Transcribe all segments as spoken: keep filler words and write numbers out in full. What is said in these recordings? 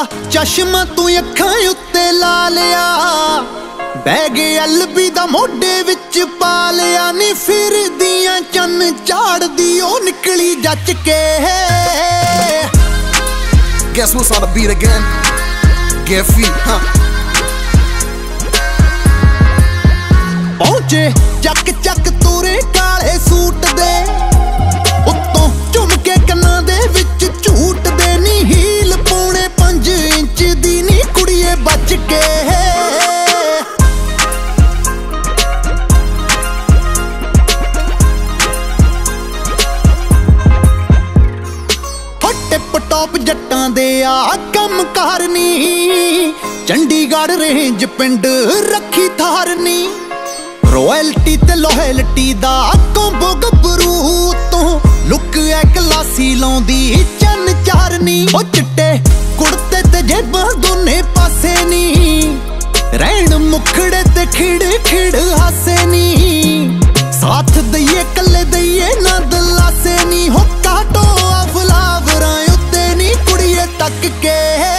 चश्मा तू अखां उत्ते ला लिया, बैग एलबी दा मोढे विच पा लिया नी, फिरदियां चन्न झाड़दी ओ निकली जच के। Guess who's on the beat again? Get feet, huh? पहुंचे चक चक तुरे काले सूट दे, उत्तों झुमके कन्नां दे विच झूट दे नी, हील पौने पंज इंच दी नी कुड़िए बच के। टिप टॉप जट्टां दे आ कम करनी, चंडीगढ़ रेंज पिंड रखी थारनी, रॉयल्टी ते लॉयल्टी दा कोंबो गबरू तो लुक ऐ क्लासी लाउंदी चन चारनी। ओ चिट्टे कुड़ते ते जेबां दोने पासे नी, रैण मुखड़े ते खिड़ खिड़ हासे नी, साथ दईए कल्ले दईए ना दलासे नी, हो काटो अफलावरां उत्ते नी कुड़िए तक के।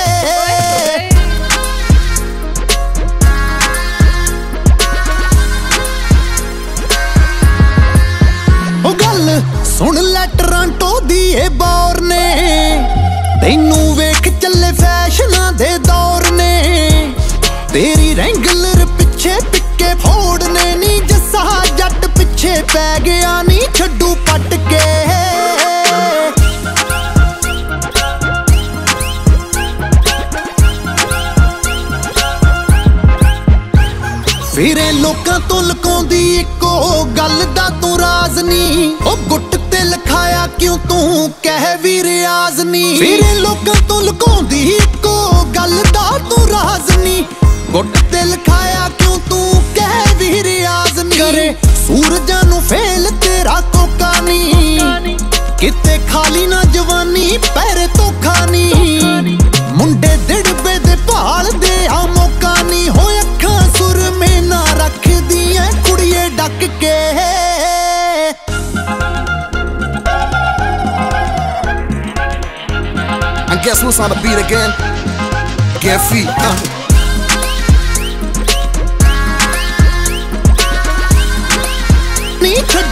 सुन लै टोरंटो दी ए बौर ने, तैनू वेख चले फैशनां दे दौर ने, तेरी रैंगलर पिछे पिक्के फोड़ने नी, जस्सा जट पिछे पै गया नी छड्डू पट के। फिरे लोकां तो लुकाउंदी इक्को गल दा तू राज नी, ओ गुट ते लिखाया क्यों तू कह भी रियाज नी, फिरे लोकां तो लुकाउंदी इक्को गल दा तू राज नी, गुट ते लिखाया क्यों तू कह भी रियाज नी, करे सूरजां नू फेल तेरा कोका नी, किते खाली ना जवानी पैरे धोखा नी, मुंडे दिड़बे दे भाल दे आ मौका नी, हो अखां सुर में ना रख दियां कुड़िए डक के। And guess who's on the beat again? Get feet, huh? Knee